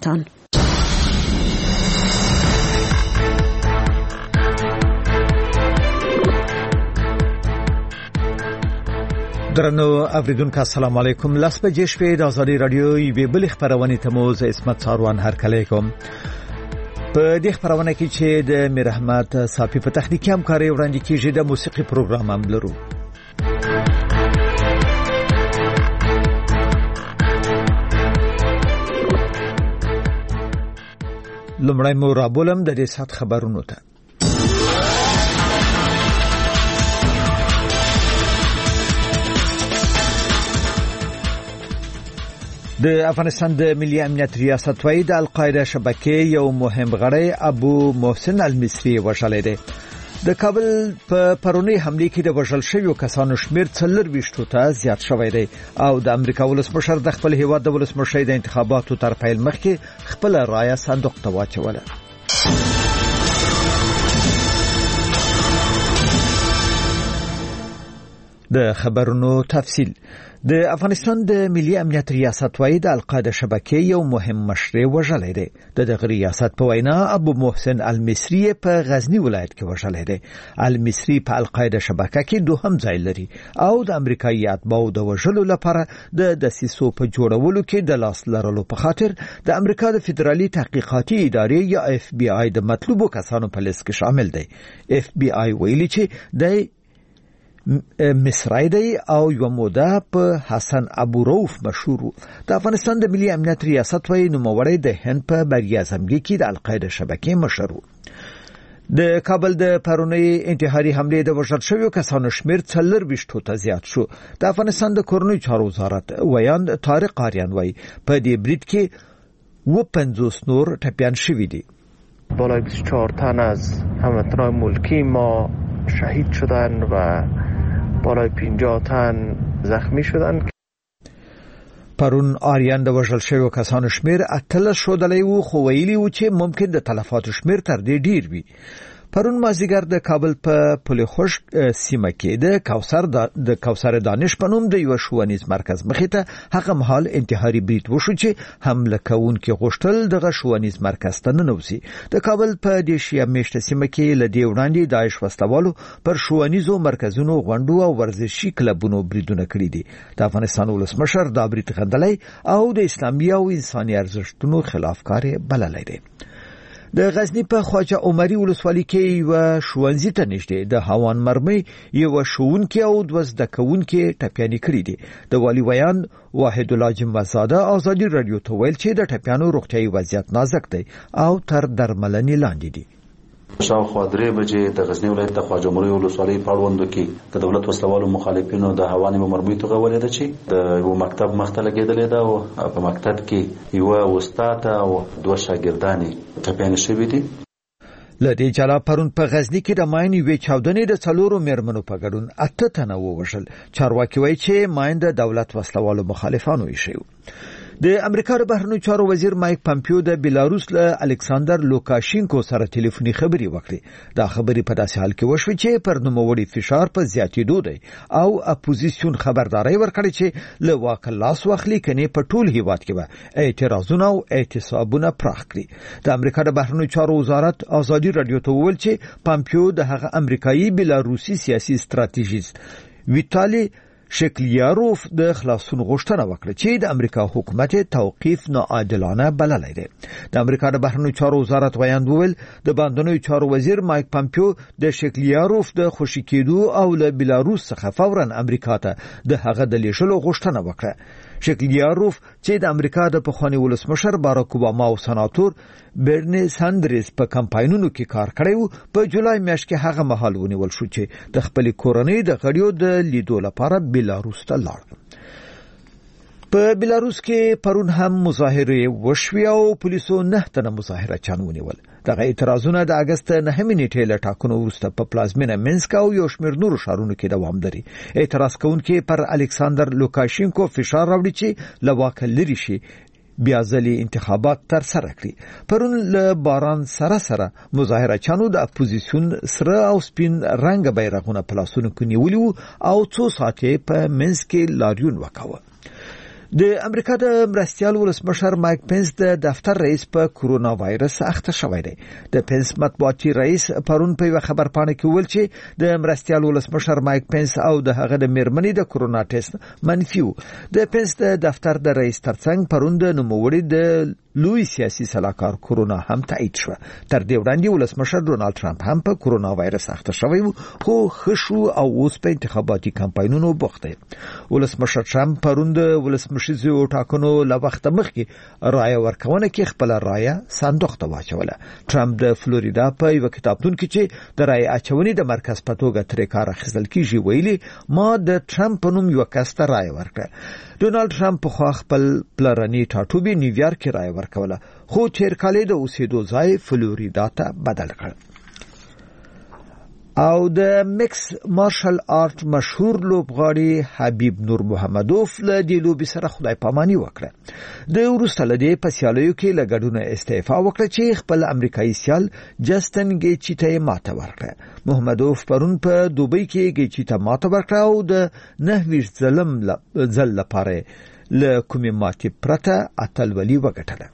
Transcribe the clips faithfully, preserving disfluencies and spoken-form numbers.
پاکستان. درنو اوریدونکو السلام علیکم. لاس په جېش په د ازادي رادیو یوې بل خبرونه ته مو ز اسمت ساروان هرکلی کوم. په دې خبرونه کې چې د میر احمد صافي په تخنیکی همکاري وړاندې کیږي د موسیقي پروګرام هم لرو. لمړی مو رابولم د دې سات خبرونو ته. د افغانستان د ملي امنیت ریاست وایي د القاعده شبکې یو مهم غړی ابو محسن المصری وژلی دی. د کابل په پرونی حمله کې د وژل شویو کسانو شمیر څلور ویشتو ته زیات شوی دی او د امریکا ولسمشر د خپل هیواد د ولسمشر د انتخاباتو تر پیل مخکې خپل رایه صندوق ته واچوله. د خبرونو تفصیل. د افغانستان د ملي امنیت ریاست وایي د القاعده شبکې یو مهم مشر وژلی دی. د دغه ریاست په وینا ابو محسن المصری په غزنی ولایت کې وژلی دی. المصری په القاعده شبکه کې دوهم ځای لري او د امریکایي اتباعو د وژلو لپاره د دسیسو په جوړولو کې د لاس لرلو په خاطر د امریکا د فدرالي تحقیقاتي ادارې یا اف بی آی د مطلوبو کسانو په لیست کې شامل دی. اف بی آی ویلي چې د مصری دی او یو موده په حسن ابو روف مشهور. د افغانستان د ملي امنیت ریاست وایي نوموړی د هند په بریاعظمګي کې د القاعده شبکې مشر و. د کابل د پرونی انتحاري حمله د وژل شویو کسانو شمیر څلور ویشتو ته زیات شو. د افغانستان د کورنیو چارو وزارت ویاند طارق آریان وایي په دې برید کې و پنځوس نور ټپیان شوي دي. بالای بیست و چهار تن از هموطنان ملکی ما شهید شدن و بالای پنجاه تن زخمی شدن. پرون آریان د وژل شویو کسانو شمیر اتلس شودلی و خو ویلي و چې ممکن د تلفاتو شمیر تر دې ډیر وي. پرون مازیګر د کابل په پل خوش سیمه کې د کوثر د کوثر دانش په نوم د یو ښوونیز مرکز مخې ته هغه مهال انتحاري برید وشو چې حمله کوونکي غوښتل دغه ښوونیز مرکز ته ننوځي. د کابل په دې شیعه میشته سیمه کې له دې وړاندې داعش وسلوالو پر ښوونیزو مرکزونو غونډو او ورزشي کلبونو بریدونه کړي دي. د افغانستان ولسمشر دا برید غندلی او د اسلامي او انساني ارزښتونو خلاف کار بللی دی. د غزنی په خواجه عمري ولسوالۍ کې یو ښوونځي ته نږدې د هوان مرمۍ یو ښوونکی او دوه زده کوونکي ټپیانې کړي دي. د والي ویان واحد الله جمعزاده ازادي رادیو ته ویل چې د ټپیانو روغتیايي وضعیت نازک دی او تر درملنې لاندې دي. شاوخوا درې بجې د غزنی ولایت د خواجه عمري ولسوالۍ په اړوندو کې د دولت وسلوالو مخالفینو د هوانې مرمۍ توغولې ده چې د یو مکتب مخته لګېدلې ده او په مکتب کې یو استاد او دوه شاګردانې ټپیانې شوي دي. له دې جلا پرون په غزنی کې د ماین یوې چاودنې د څلورو میرمنو په ګډون اته تنه ووژل. چارواکي وایي چې ماین د دولت وسلوالو مخالفانو ایښی و. د امریکا د بهرنیو چارو وزیر مایک پامپیو د بیلاروس له الکساندر لوکاشینکو سره ټلیفوني خبرې وکړې. دا خبرې په داسې حال کې وشوې چې پر نوموړي فشار په زیاتېدو دی او اپوزیسیون خبرداري ورکړې چې له واک لاس واخلي کني په ټول هیواد کې به اعتراضونه او اعتصابونه پراخ کړي. د امریکا د بهرنیو چارو وزارت ازادي رادیو ته وویل چې پامپیو د هغه امریکایي بیلاروسي سیاسي ستراتیژیست ویتالي شکلیاروف د خلاصون غوښتنه وکړه چې د امریکا حکومت توقیف ناعادلانه بللی دی. د امریکا د بهرنیو چارو وزارت ویاند وویل د باندنیو چارو وزیر مایک پامپیو د شکلیاروف د خوشي کېدو او له بیلاروس څخه فوراً امریکا ته د هغه د لیږلو غوښتنه وکړه. شکلیاروف چې د امریکا د پخواني ولسمشر باراک اوباما او سناتور برنی ساندرز په کمپاینونو کې کار کړی و، په جولای میاشت کې هغه مهال ونیول شو چې د خپل کورنۍ د غړیو د لیدو لپاره بیلاروس ته لاړ. په بیلاروس کې پرون هم مظاهره وشوي او پولیسو نه تنه مظاهره چان ونیول. دغه اعتراضونه د اگست نهمې نیټې له ټاکنو وروسته په پلازمینه منسک او یو شمېر نورو ښارونو کې دوام لري. اعتراض کوونکي پر الکساندر لوکاشینکو فشار راوړي چې له واکه لرې شي بیا ځلې انتخابات تر سره کړي. پرون له باران سره سره مظاهره چانو د اپوزیسیون سره او سپین رنګ بیرغونه په لاسونو کې نیولي وو او څو ساعتې په منسک کې لاریون وکاوه. د امریکا د مرستیال ولسمشر مایک پنس د دفتر رئیس په کورونا وایرس اخته شوی دی. د پنس مطبوعاتي رئیس پرون په یو خبرپاڼه کې ویل چې د مرستیال ولسمشر مایک پنس او د هغه د میرمنې د کورونا ټیسټ منفي و. د پنس د دفتر د رئیس ترڅنګ پرون د نوموړي د لوی سیاسي سلاکار کورونا هم تایید شو. تر دې وړاندې ولسمشر ډونالد ټرمپ هم په کورونا وایرس اخته شوی و، خو خشو او اوس په انتخاباتي کمپاینونو بوخت دی. ولسمشر ټرمپ پرون د ولسمشریزو ټاکنو له وخت مخکې رایه ورکونه کې خپل رایه صندوق ته واچوله. ټرمپ د فلوریدا په یو کتابتون کې چې د رایه اچونې د مرکز په توګه ترې کار اخیستل کیږي ویلي، ما د ټرمپ په نوم یو کس ته رایه ورکړه. ډونالد ټرمپ په خوا خپل پلرني ټاټوبي نیویارک کې رایه ورکوله، خو چیرکالي د اوسېدو ځای فلوریدا ته بدل کړ. او د مکس مارشل آرټ مشهور لوبغاړي حبیب نور محمدوف له دې لوبي سره خدای پاماني وکړه. د وروسته لدی په سیالیو کې له ګډونه استعفا وکړه چې خپل امریکایي سیال جسټن ګیچي ته ماته ورکړه. محمدوف پرون په دوبۍ کې ګیچي ته ماته ورکړه او د نهویش ظلم ځل لپاره له کومې ماتې پرته اتلولي وګټله.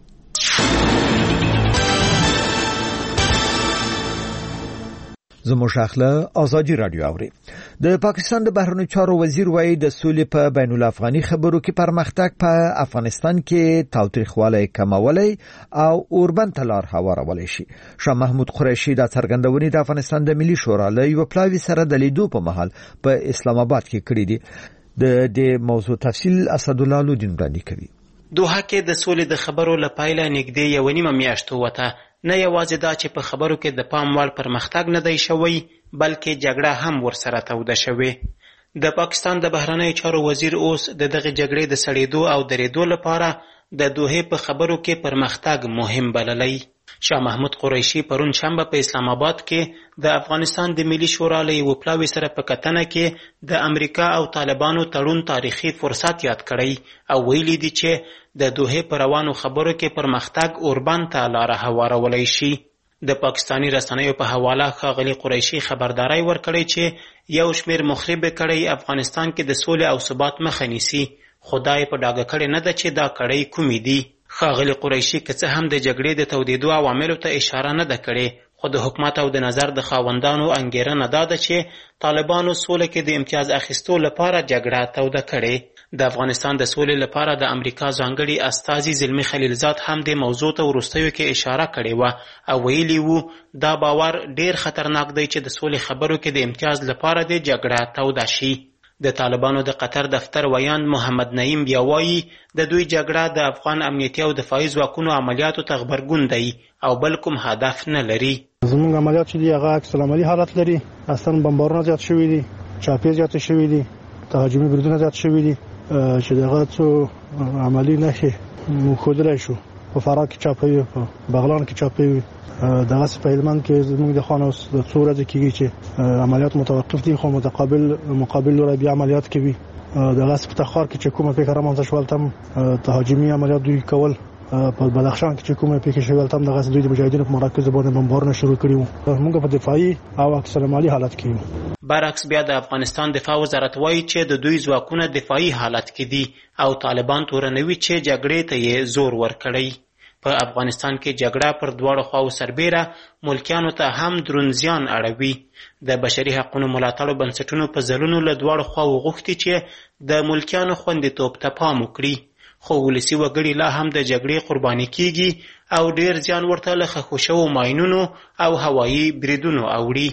زموږ اخله ازادي رادیو اوري. د پاکستان د بهرنیو چارو وزیر وایي د سولې په بین الافغاني خبرو کې پرمختګ په افغانستان کې تاوتریخوالی کمولای او اوربند تلار هوارولای شي. شاه محمود قریشي د څرګندونې د افغانستان د ملي شورا له یو پلاوي سره د لیدو په مهال په اسلام آباد کې کړی دی. د دې موضوع تفصیل اسد الله لودین وړاندې کوي. دوحه کې د سولې د خبرو لپاره نږدې یو نیمه میاشت وته. نه یوازې دا چې په خبرو کې د پام وړ پرمختګ نه دی شوی، بلکې جګړه هم ورسره توده شوې. د پاکستان د بهرنیو چارو وزیر اوس د دغه جګړې د سړېدو او درېدو لپاره د دوحې په خبرو کې پرمختګ مهم بللی. شاه محمود قریشي پرون شنبه په اسلام آباد کې د افغانستان د ملي شورا له یو پلاوي سره په کتنه کې د امریکا او طالبانو تړون تاریخي فرصت یاد کړی او ویلي دي چې د دوحې په روانو خبرو کې پرمختګ اوربند ته لاره هوارولای شي. د پاکستانی رسنیو په حواله ښاغلي قریشي خبرداري ورکړی چې یو شمېر مخرب کړی افغانستان کې د سولې او ثبات مخه نیسي. خدای په ډاګه کړی نه ده چې دا کړی کومې دي. ښاغلي قریشي که څه هم د جګړې د تودېدو عواملو ته اشاره نه ده کړې، خو د حکومت او د نظر د خاوندانو انګېرنه دا ده چې طالبانو سوله کې د امتیاز اخیستو لپاره جګړه توده کړې. د افغانستان د سولې لپاره د امریکا ځانګړي استازي زلمي خلیلزاد هم د موضوع ته وروستیو کې اشاره کړې وه او ویلي وو دا باور ډیر خطرناک دی چې د سولې خبرو کې د امتیاز لپاره د جګړه توده شي. د طالبانو د قطر دفتر ویاند محمد نعیم بیا وایي د دوی جګړه د افغان امنیتي او دفاعي ځواکونو عملیاتو ته غبرګون دی او بل کوم هدف نه لري. زموږ عملیات چې دي هغه عکس العملي حالت لري. اصلا بمبارونه زیات شوي دي، چاپې زیات شوي دي، تهاجمي بریدونه زیات شوي دي چې دغه څو عملي نښې موږ ښودلی شو. په فراه کې چاپوي، په بغلان کې چاپوي، دغه په هلمند کې زموږ د خان اوس د څو ورځې کېږي چې عملیات متوقف دي، خو متقابل مقابل لوري بیا عملیات کوي. دغه په تخار کې چې کومه پیښه رامنځته شول تم تهاجمي عملیات دوی کول. په بدخشان کې چې کومه پیښه شول تم دغه دوی د مجاهدینو په مراکز باندې بمبارونه شروع کړي وو. موږ په دفاعي او عکس العملي حالت کې یو. برعکس بیا د افغانستان دفاع وزارت وایي چې د دوی ځواکونه دفاعي حالت کې دي او طالبان تورنوي چې جګړې ته یې زور ورکړی. په افغانستان کې جګړه پر دواړو خواو سربیره ملکیانو ته هم دروند زیان اړوي. د بشري حقوقو ملاتړو بنسټونو په ځلونو له دواړو خواو غوښتي چې د ملکیانو خوندیتوب ته پام وکړي، خو ولسي وګړي لا هم د جګړې قرباني کیږي او ډیر زیان ورته له ښخ شوو ماینونو او هوایي بریدونو اوړي.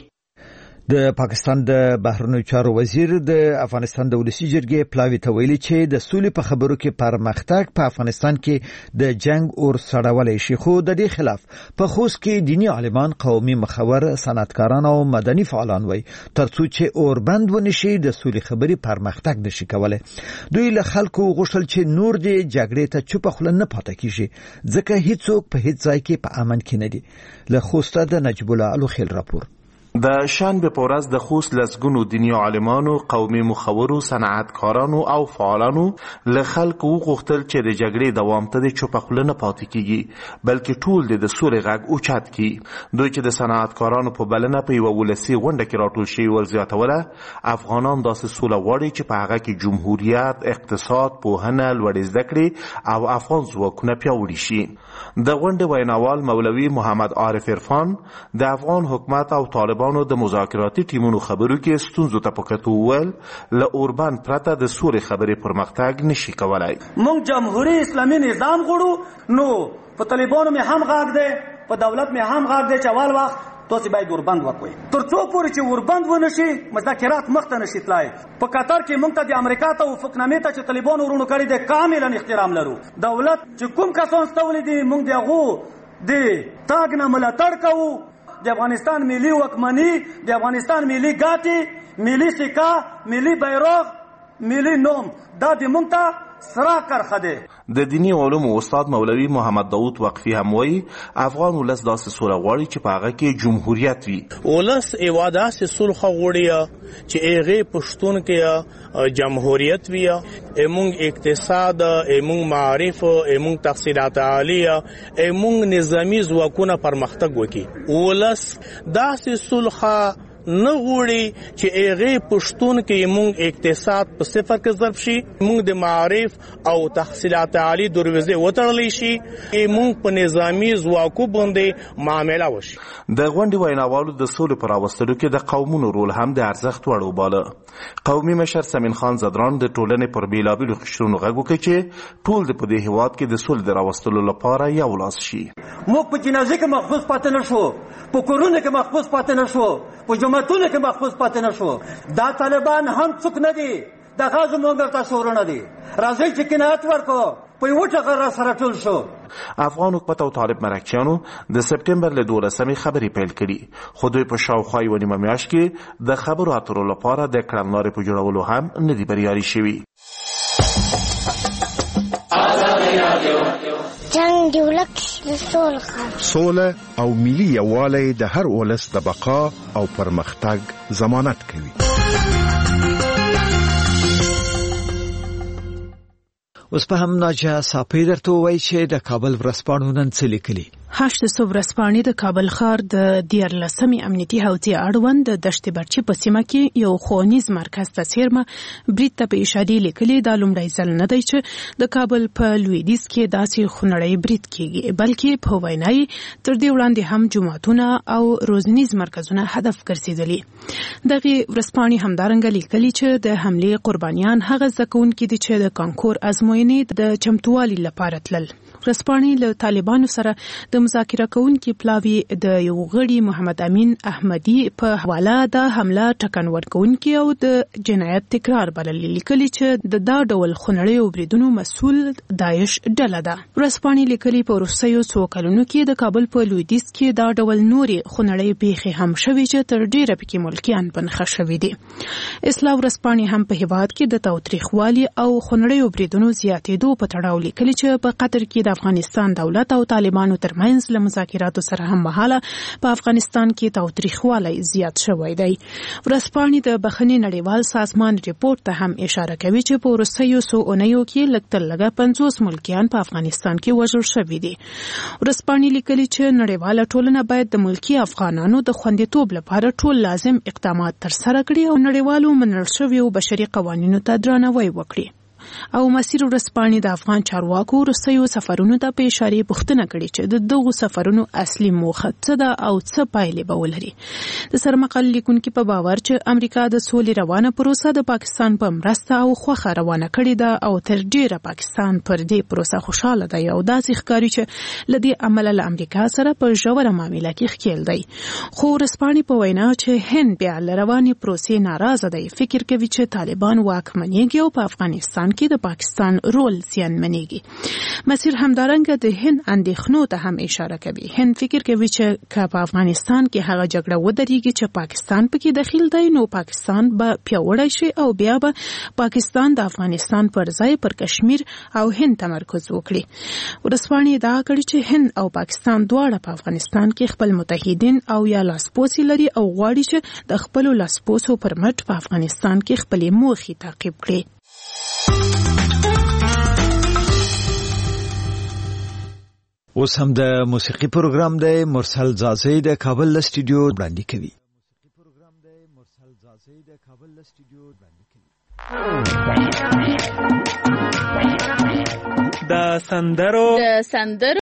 د پاکستان د بهرنیو چارو وزیر د افغانستان د ولسي جرګې پلاوي ته ویلي چې د سولې په خبرو کې پرمختګ په افغانستان کې د جنگ اور سړولای شي، خو د دې خلاف په خوست کې دینی عالمان، قومي مخور، صنعتکاران او مدني فعالان وایي ترڅو چې اوربند ونشي د سولې خبرې پرمختګ نشي کولای. دوی له خلکو غوښتل چې نور د جګړې ته چوپ خوله نه پاتې کیږي، ځکه هیڅوک په هیڅ ځای کې په امن کې نه دي. له خوسته د نجیب الله الوخیل راپور. د شنبه په ورځ د خوست لسګونو دیني عالمانو، قومي مخورو، صنعتکارانو او فعالانو له خلکو وغوښتل چې د جګړې دوام ته د چوپه خوله نه پاتې کیږي، بلکې ټول د سولې غږ اوچت کړي. دوی چې د صنعتکارانو په بلنه په یوه ولسي غونډه کې راټول شوي ول زیاتوله، افغانان داسې سوله غواړي چې په هغه کې جمهوریت، اقتصاد، پوهنه، لوړې زده کړې او افغان ځواکونه پیاوړي شي. د غونډې ویناوال مولوي محمد عارف عرفان د افغان حکومت او طالبان د مذاکراتي ټیمونو خبرو کې ستونزو ته په کتو وویل له اوربند پرته د سولې خبرې پرمختګ نشي کولای. موږ جمهوری اسلامي نظام غواړو، نو په طالبانو مې هم غږ دی، په دولت مې هم غږ دی چې اول وخت تاسو باید اوربند وکوئ. تر څو پورې چې اوربند ونشي مذاکرات مخته نشي تلای. په قطر کې موږ ته د امریکا ته توافقنامې ته چې طالبانو ورونو کړي دی کاملا احترام لرو. دولت چې کوم کسان ستولي دي موږ د هغو د تاګ نه ملاتړ کوو. د افغانستان ملي واکمني، د افغانستان ملي ګاټي، ملي سکه، ملي بیرغ، ملي نوم دا د موږ ته سره کرخه دی. د دیني علومو استاد مولوي محمد داود وقفي هم وایي افغان ولس داسې سوله غواړي چې په هغه کې جمهوریت وي. ولس یوه داسې صلح غواړي چې هغې پښتون کې جمهوریت وي، زموږ اقتصاد، زموږ معارف، زموږ تحصیلات عالیه، زموږ نظامي ځواکونه پرمختګ وکړي. ولس داسې صلح نه غواړي چې هغې پښتون کې زموږ اقتصاد په صفر کې ضرب شي، موږ د معارف او تحصیلات عالی دروازې وتړلی شي، موږ په نظامي ځواکو باندې معامله وشي. د غونډې ویناوالو د سولې په راوستلو کې د قومونو رول هم د ارزښت وړ وباله. قومي مشر سمین خان زدران د ټولنې پر بېلابېلو قشرونو غږ وکړ چې ټول د په دې هېواد کې د سولې د راوستلو لپاره یو لاس شي. موږ په جنازې کې محفوظ پاتې نه شو، په کورونو کې محفوظ پاتې نه شو، په جوماتونو کې محفوظ پاتې نه شو. دا طالبان هم څوک نه دي، دا غازو مونږ ته شورونه دي. راځئ چې قناعت ورکړو، په یوه ټغر را سره ټول شو. افغان حکومت او طالب مرکچیانو د سپټمبر له دولسمې خبرې پیل کړي، خو دوی په شاوخوا یوه نیمه میاشت کې د خبرو اترو لپاره د کړنلارې په جوړولو هم نه دي بریالي شوي. جنگ دی ولک د سولې سوله او ملي یووالی د هر ولس د بقا او پرمختګ ضمانت کوي. اوس په هم ناجه صافی درته وایي چې د کابل ورځپاڼو نن څه لیکلي. هشت صبح ورځپاڼې د کابل ښار د دیارلسمې امنیتي حوزې اړوند د دشت برچي په سیمه کې یو ښوونیز مرکز ته څیرمه برید ته په اشارې لیکلي دا لومړی ځل نه دی چې د کابل په لویدیځ کې داسې خونړی برید کیږي، بلکې په وینا یې تر دې وړاندې هم جوماتونه او روزنیز مرکزونه هدف ګرځېدلي. دغې ورځپاڼې همدارنګه لیکلي چې د حملې قربانیان هغه زده کوونکي دي چې د کانکور ازموینې د چمتووالي لپاره تلل. ورځپاڼې له طالبانو سره د مذاکره کوونکي پلاوي د یو غړي محمد امین احمدي په حواله د حمله ټکن ورکوونکي او د جنایت تکرار بللي، لیکلي چې د دا ډول خونړیو بریدونو مسؤل داعش ډله ده. ورځپاڼې لیکلي په وروستیو څو کلونو کې د کابل په لویدیځ کې دا ډول نورې خونړۍ پیښې هم شوي چې تر ډیره پکې ملکیان بنخښه شوي دي. اصلاح ورځپاڼې هم په هیواد کې د تاوتریخوالي او خونړیو بریدونو زیاتېدو په تړاو لیکلي چې په قطر کې د افغانستان دولت او طالبانو ترمنځ له مذاکراتو سره هم مهاله په افغانستان کې تاوتریخوالی زیات شوی دی. ورځپاڼې د بخښنې نړیوال سازمان ریپورت ته هم اشاره کوي چې په وروستیو څو اونیو کې لږ تر لږه پنځوس ملکیان په افغانستان کې وژل شوي دي. ورځپاڼې لیکلي چې نړیواله ټولنه باید د ملکي افغانانو د خوندیتوب لپاره ټول لازم اقدامات ترسره کړي او نړیوالو منل شویو بشري قوانینو ته درناوی وکړي. او مسیر ورځپاڼې د افغان چارواکو وروستیو سفرونو ته په اشارې پوښتنه کړې چې د دغو سفرونو اصلي موخه څه ده او څه پایلې به ولري. د سرمقال لیکونکي په باور چې امریکا د سولې روانه پروسه د پاکستان په مرسته او خوښه روانه کړې ده او تر ډیره پاکستان پر دې پروسه خوشاله دی او داسې ښکاري چې له دې امله له امریکا سره په ژوره معامله کې ښکیل دی. خو ورځپاڼې په وینا چې هند بیا له روانې پروسې ناراضه دی، فکر کوي چې طالبان واکمنېږي او په افغانستان کې کې د پاکستان رول زیانمنېږي. مسیر همدارنګه د هند اندېښنو ته هم اشاره کوي. هند فکر کوي چې که په افغانستان کې هغه جګړه ودرېږي چې پاکستان پکې دخیل دی نو پاکستان به پیاوړی شي او بیا به پاکستان د افغانستان پر ځای پر کشمیر او هند تمرکز وکړي. ورځپاڼې ادعا کړې چې هند او پاکستان دواړه په افغانستان کې خپل متحدین او یا لاسپوڅي لري او غواړي چې د خپل لاسپوڅو پر مټ په افغانستان کې خپلې موخې تعقیب کړي. اوس هم د موسیقي پروګرام دی. مرسل زازی د کابل له سټوډیو وړاندې کوي. د سندرو د سندرو